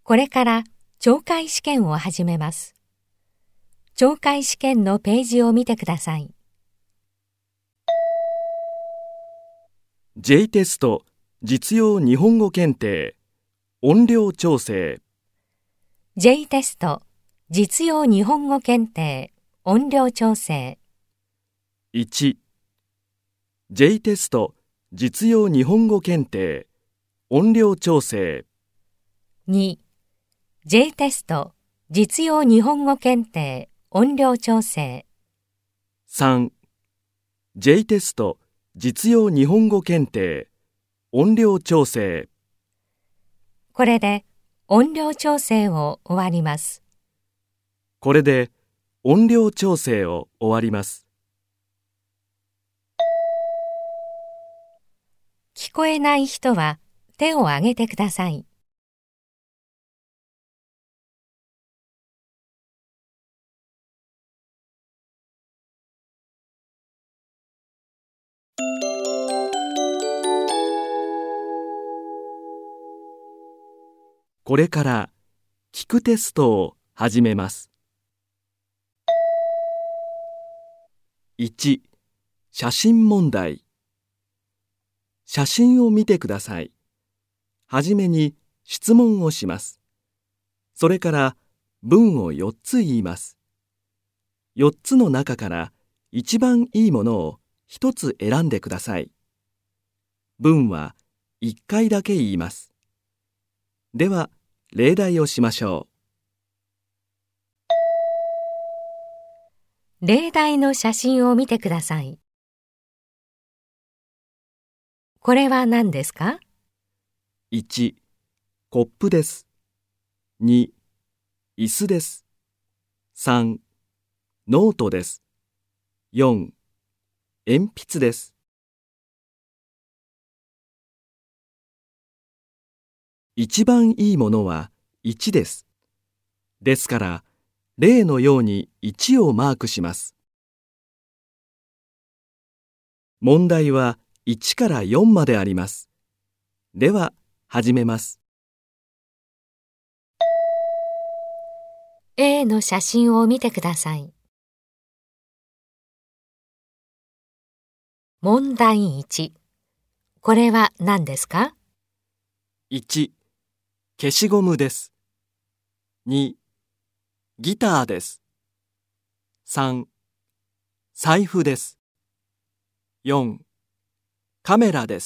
これから懲戒試験を始めます。懲戒試験のページを見てください。 J テスト実用日本語検定音量調整 J テスト実用日本語検定音量調整 1. J テスト実用日本語検定音量調整 2. J テスト実用日本語検定音量調整 3. J テスト実用日本語検定音量調整これで音量調整を終わります。 これで音量調整を終わります。 聞こえない人は手を挙げてください。 これから聞くテストを始めます。1. 写真問題。写真を見てください。はじめに質問をします。それから文を4つ言います。4つの中から一番いいものを1つ選んでください。文は1回だけ言います。では、例題をしましょう。例題の写真を見てください。これは何ですか？ 1. コップです。2. 椅子です。3. ノートです。4. 鉛筆です。一番いいものは1です。ですから、例のように1をマークします。問題は1から4まであります。では、始めます。 A の写真を見てください。問題1。これは何ですか？ 1. 消しゴムです。2. ギターです。3. 財布です。4. カメラです。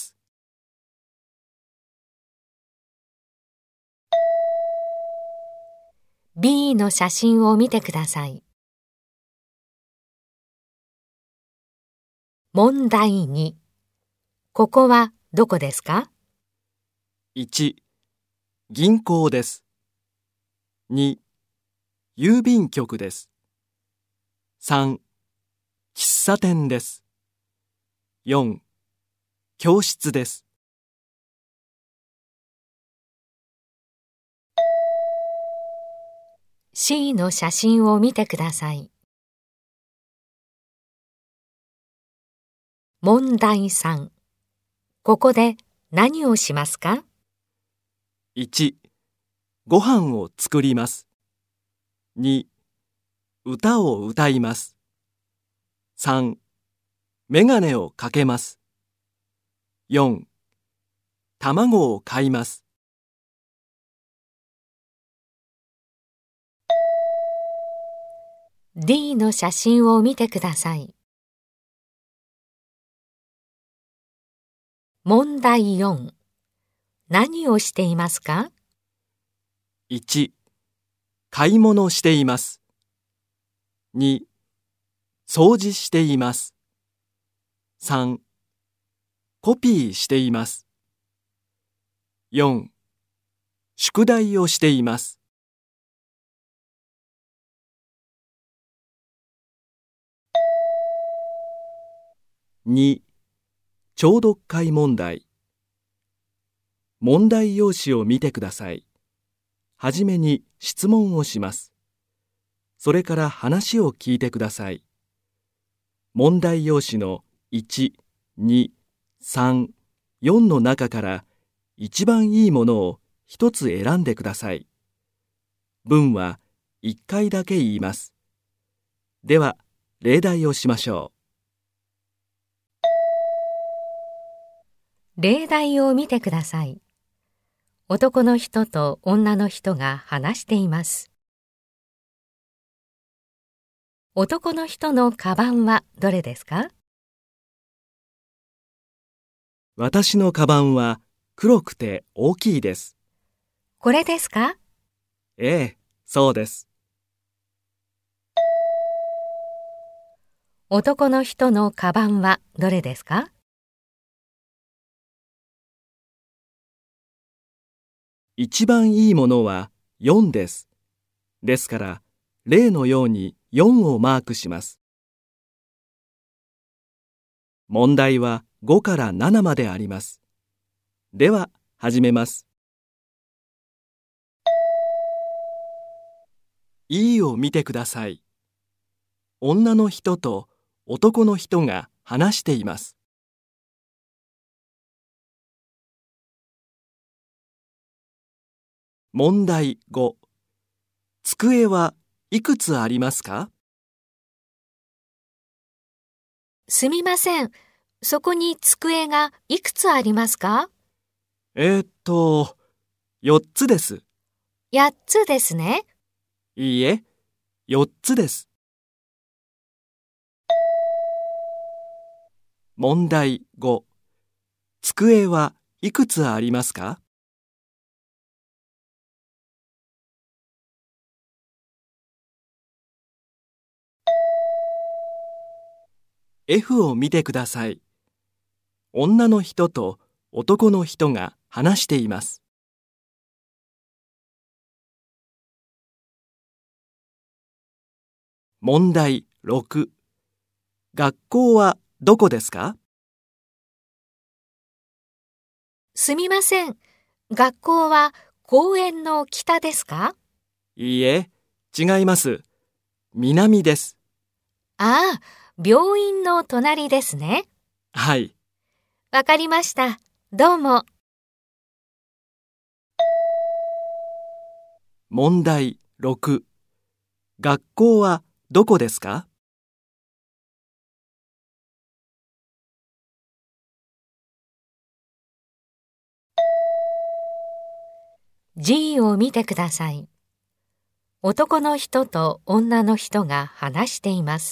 B の写真を見てください。問題2。ここはどこですか？ 1. 銀行です。2. 郵便局です。3. 喫茶店です。4. 教室です。 C の写真を見てください。問題3。ここで何をしますか？ 1. ご飯を作ります。2. 歌を歌います。3. メガネをかけます。4. 卵を買います。 D の写真を見てください。問題4。何をしていますか？ 1. 買い物しています。2. 掃除しています。3. コピーしています。4. 宿題をしています。2. 聴読解問題。問題用紙を見てください。はじめに質問をします。それから話を聞いてください。問題用紙の1、2、3、4の中から一番いいものを一つ選んでください。 文は1回だけ言います。では、例題をしましょう。例題を見てください。男の人と女の人が話しています。男の人のカバンはどれですか？ 私のカバンは黒くて大きいです。 これですか？ ええ、そうです。 男の人のカバンはどれですか？ 一番いいものは4です。ですから、例のように4をマークします。問題は5から7まであります。では、始めます。E を見てください。女の人と男の人が話しています。問題5。机はいくつありますか？ すみません。そこに机がいくつありますか 4つです。 ？8つですね。 いいえ、4つです。問題5。机はいくつありますか？F を見てください。女の人と男の人が話しています。問題6。学校はどこですか？ すみません。学校は公園の北ですか？ いいえ、違います。南です。 ああ、病院の隣ですね。 はい。 わかりました。どうも。 問題6。学校はどこですか？ G を見てください。男の人と女の人が話しています。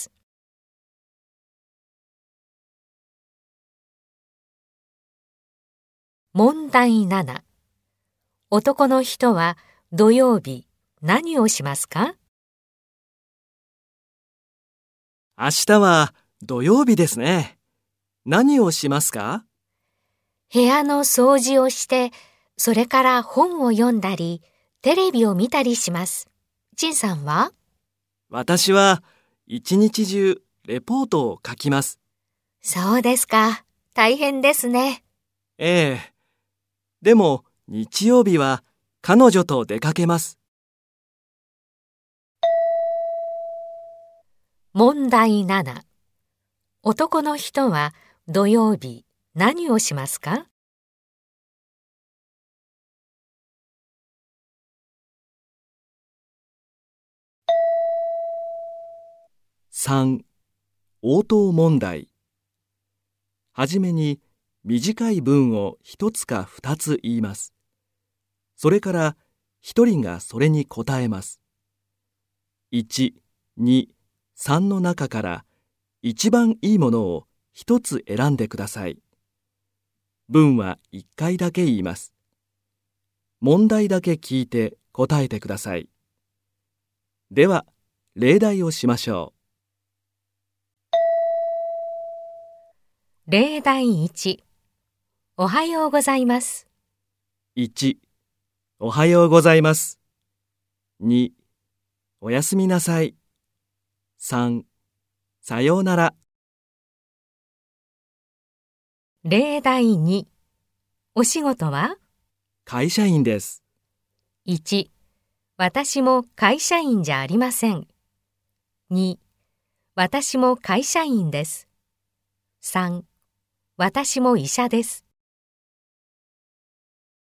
問題7。男の人は土曜日何をしますか？ 明日は土曜日ですね。何をしますか？ 部屋の掃除をして、それから本を読んだり、テレビを見たりします。陳さんは？ 私は一日中レポートを書きます。 そうですか。大変ですね。 ええ。でも日曜日は彼女と出かけます。 問題7。男の人は土曜日何をしますか？ 3. 応答問題。はじめに短い文を1つか2つ言います。それから1人がそれに答えます。1、2、3の中から一番いいものを1つ選んでください。文は1回だけ言います。問題だけ聞いて答えてください。では、例題をしましょう。 例題1。おはようございます。 1、おはようございます。2、おやすみなさい。3、さようなら。 例題2。お仕事は？ 会社員です。 1、私も会社員じゃありません。2、私も会社員です。3、私も医者です。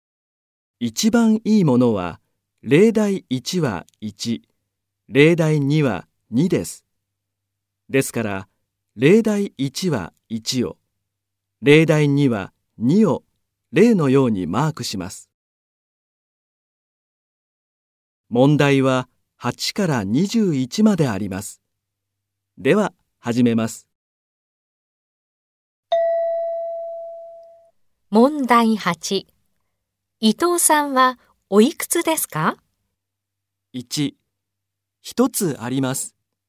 一番いいものは例題1は1、例題2は2です。ですから、例題1は1を、例題2は2を例のようにマークします。問題は8から21まであります。では、始めます。 問題8。伊藤さんはおいくつですか？ 1、1つあります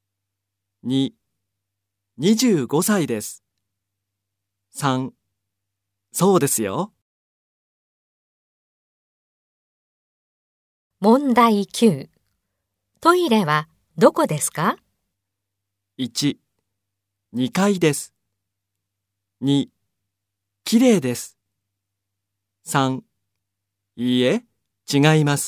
。2、25歳です。3、そうですよ。 問題9。トイレはどこですか？ 1、2階です。2、きれいです。3、いいえ、違います。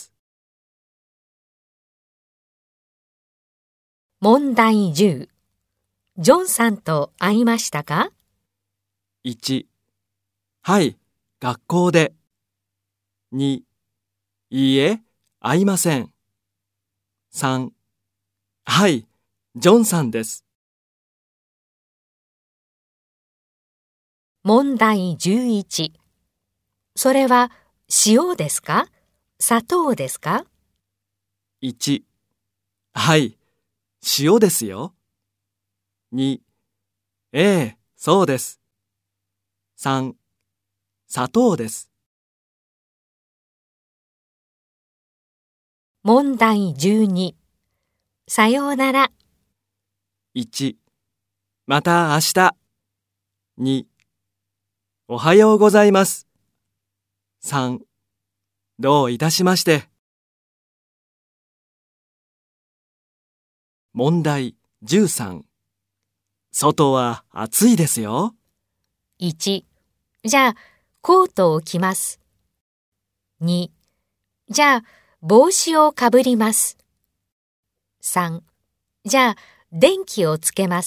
問題10。ジョンさんと会いましたか？ 1、はい、学校で。2、いいえ、会いません。3、はい、ジョンさんです。 問題11。それは塩ですか？砂糖ですか？ 1、はい、塩ですよ。2、ええ、そうです。3、砂糖です。 問題12。さようなら。 1、また明日。2、おはようございます。3、どういたしまして。問題13。外は暑いですよ。 1、じゃあコートを着ます。2、じゃあ帽子をかぶります。3、じゃあ電気をつけます。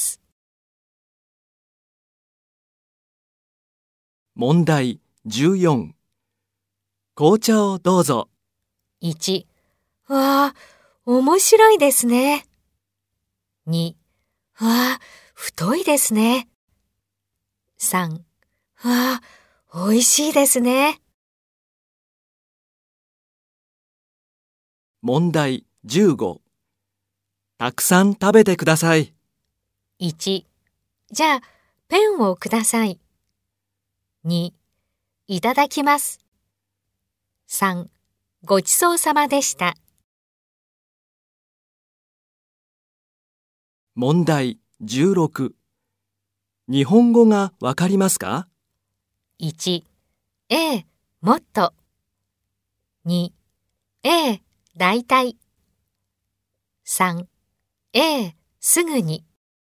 問題14。紅茶をどうぞ。 1、わあ、面白いですね。2、わあ、太いですね。3、わあ、美味しいですね。 問題15。たくさん食べてください。 1、じゃあペンをください。2、いただきます。3、ごちそうさまでした。 問題16。日本語がわかりますか？ 1、ええ、もっと。2、ええ、だいたい。3、ええ、すぐに。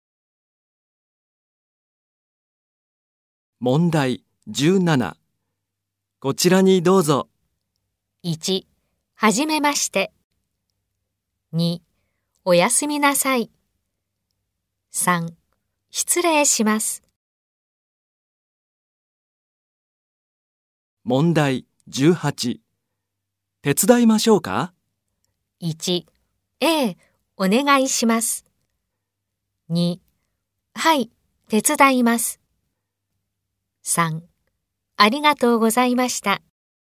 問題17。こちらにどうぞ。 1、はじめまして。2、おやすみなさい。3、失礼します。 問題18。手伝いましょうか？ 1、ええ、お願いします。2、はい、手伝います。3、ありがとうございました。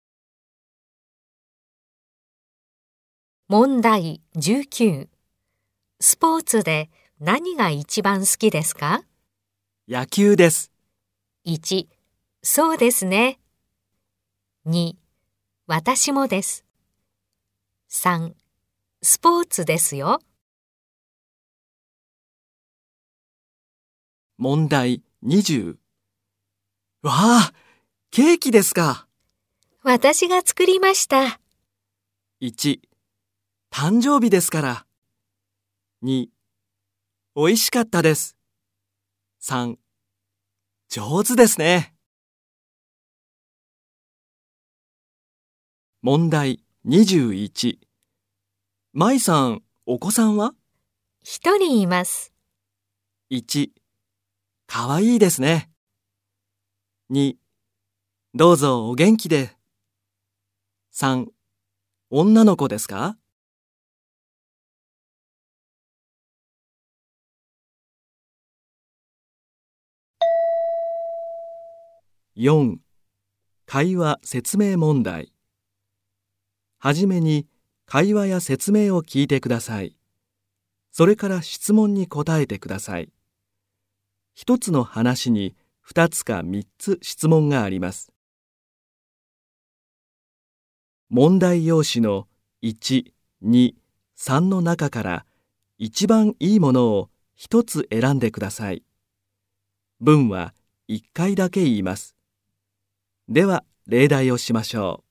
問題19。スポーツで何が一番好きですか？ 野球です。 1、そうですね。2、私もです。3、スポーツですよ。 問題20。わあ、ケーキですか。 私が作りました。 1、誕生日ですから。2、おいしかったです。3、上手ですね。問題21。舞さん、お子さんは？ 1人います。 1、かわいいですね。2、どうぞお元気で。3、 女の子ですか？ 4. 会話説明問題。はじめに会話や説明を聞いてください。それから質問に答えてください。一つの話に2つか3つ質問があります。問題用紙の1、2、3の中から一番いいものを1つ選んでください。文は1回だけ言います。では例題をしましょ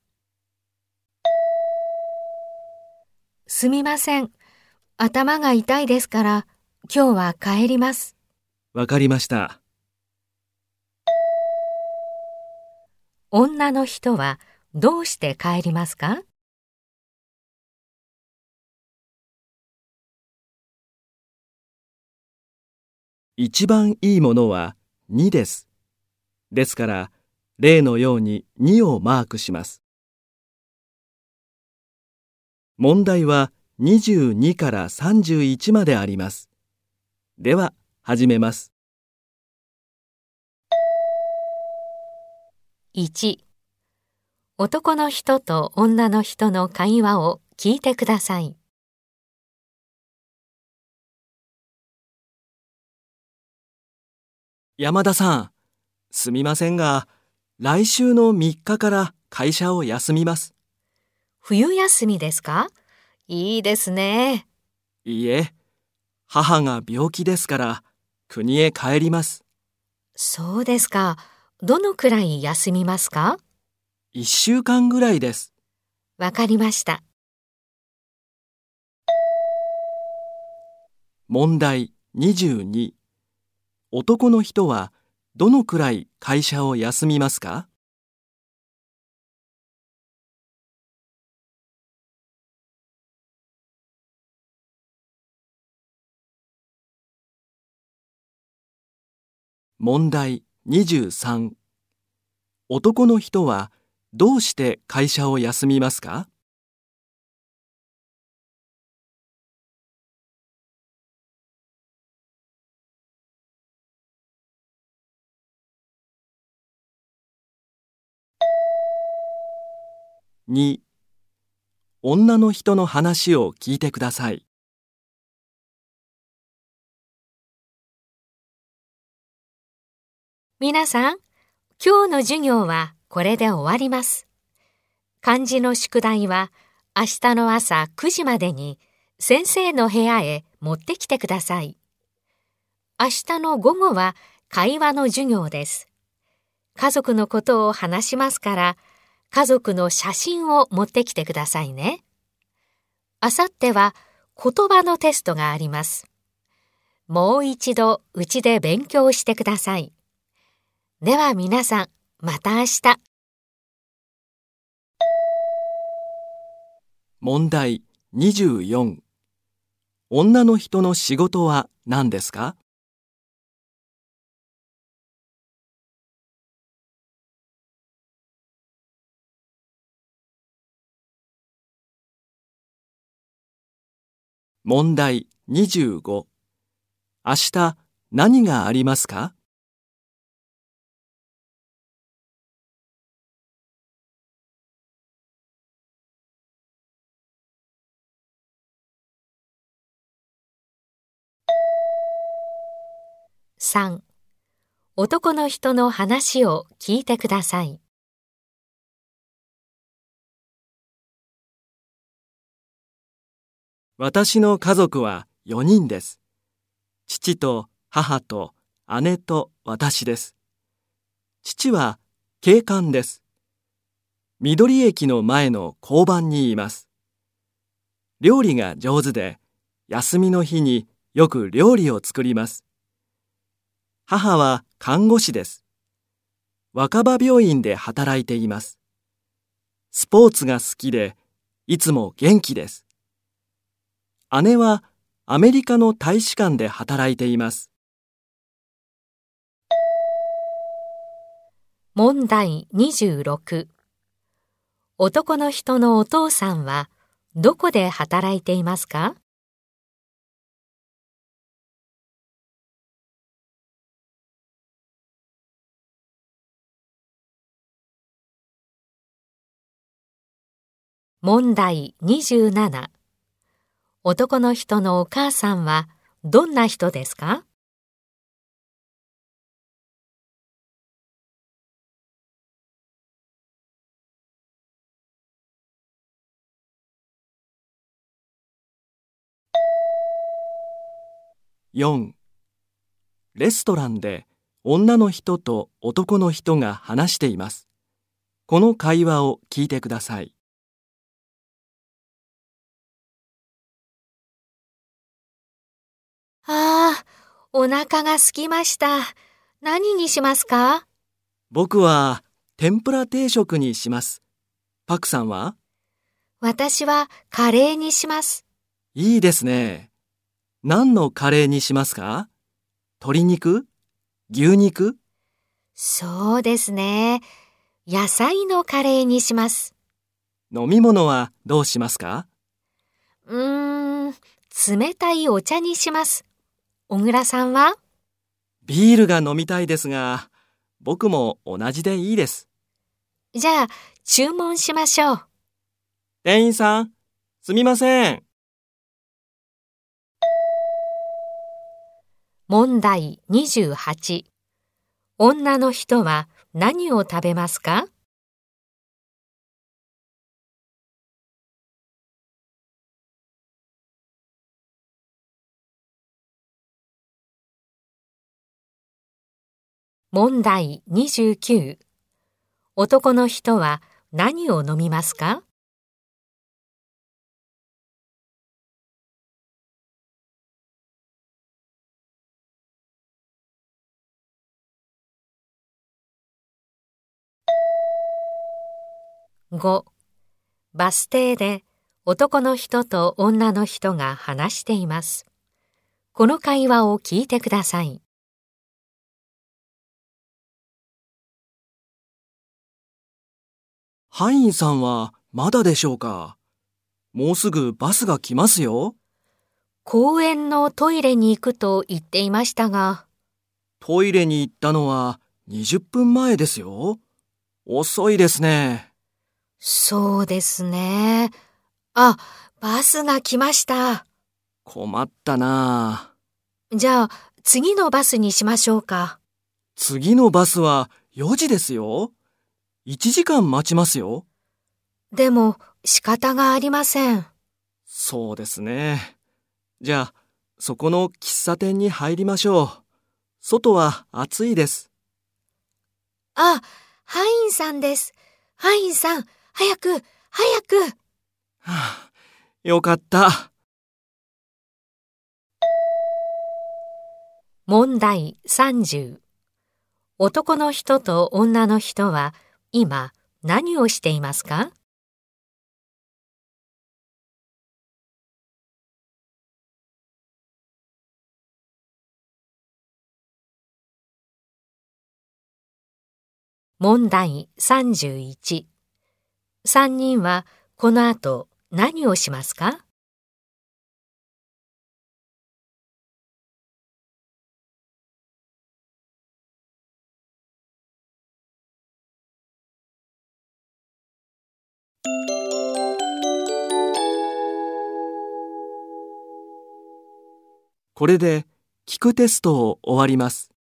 う。すみません。頭が痛いですから、今日は帰ります。 わかりました。 女の人はどうして帰りますか？ 一番いいものは2です。ですから、例のように2をマークします。問題は22から31まであります。では、始めます。 1、男の人と女の人の会話を聞いてください。 山田さん、すみませんが、来週の3日から会社を休みます。 冬休みですか？いいですね。 いいえ、母が病気ですから国へ帰ります。 そうですか。どのくらい休みますか ？1週間ぐらいです。 わかりました。 問題22。男の人はどのくらい会社を休みますか？問題23。男の人はどうして会社を休みますか？2、女の人の話を聞いてください。 皆さん、今日の授業はこれで終わります。漢字の宿題は明日の朝9時までに先生の部屋へ持ってきてください。明日の午後は会話の授業です。家族のことを話しますから、家族の写真を持ってきてくださいね。あさっては言葉のテストがあります。もう一度うちで勉強してください。では皆さん、また明日。 問題24。女の人の仕事は何ですか？問題25。明日何がありますか？ 3、男の人の話を聞いてください。 私の家族は4人です。父と母と姉と私です。父は警官です。緑駅の前の交番にいます。料理が上手で、休みの日によく料理を作ります。母は看護師です。若葉病院で働いています。スポーツが好きで、いつも元気です。姉はアメリカの大使館で働いています。 問題26。 男の人のお父さんはどこで働いていますか？問題27。男の人のお母さんはどんな人ですか？ 4、レストランで女の人と男の人が話しています。この会話を聞いてください。 ああ、お腹が空きました。何にしますか？ 僕は天ぷら定食にします。パクさんは？ 私はカレーにします。 いいですね。何のカレーにしますか？鶏肉？牛肉？ そうですね。野菜のカレーにします。 飲み物はどうしますか？ 冷たいお茶にします。小倉さんは？ ビールが飲みたいですが、僕も同じでいいです。 じゃあ、注文しましょう。 店員さん、すみません。 問題28。女の人は何を食べますか？問題29。男の人は何を飲みますか？5、バス停で男の人と女の人が話しています。この会話を聞いてください。 ハインさんはまだでしょうか？もうすぐバスが来ますよ。 公園のトイレに行くと言っていましたが。 トイレに行ったのは20分前ですよ。遅いですね。 そうですね。あ、バスが来ました。 困ったなあ。 じゃあ、次のバスにしましょうか。 次のバスは4時ですよ。1時間待ちますよ。 でも、仕方がありません。 そうですね。じゃあ、そこの喫茶店に入りましょう。外は暑いです。 あ、ハインさんです。ハインさん、早く、早く。 はあ、よかった。 問題30。男の人と女の人は今何をしていますか？問題31。3人はこの後何をしますか？ これで聞くテストを終わります。